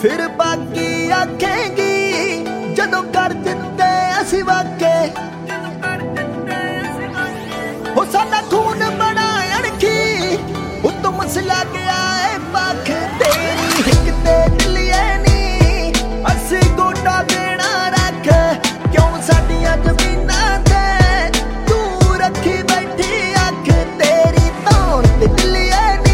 फिर बाकी आखेंगी जदों कर दिते असीं वाके। हो साडा खून बड़ा अणखी उत्तों मसला के